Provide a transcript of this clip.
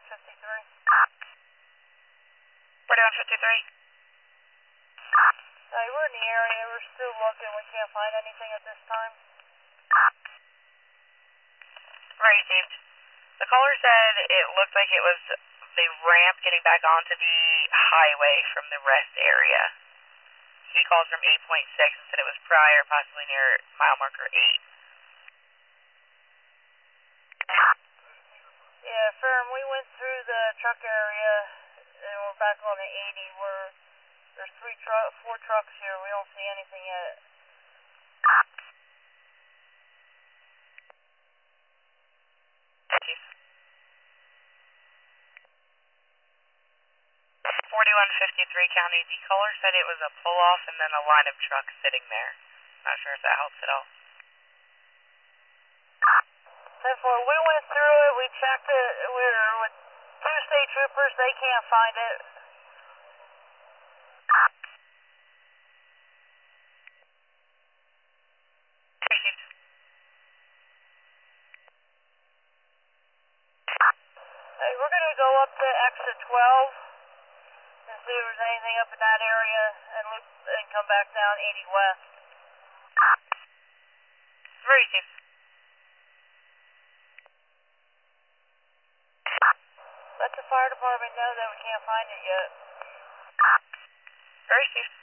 4153. 4153. We're in the area. We're still looking. We can't find anything at this time. Received. The caller said it looked like it was the ramp getting back onto the highway from the rest area. He calls from 8.6 and said it was prior, possibly near mile marker 8. Yeah, firm. We went through the truck area and we're back on the 80. There's 4 trucks here. We don't see anything yet. Thank you. 4153 County. The caller said it was a pull-off and then a line of trucks sitting there. Not sure if that helps at all. 10-4, we went through it. We checked it. We were with 2 state troopers. They can't find it. Received. We're going to go up to exit 12 and see if there's anything up in that area and loop and come back down 80 west. Received. Let the fire department know that we can't find it yet. Received.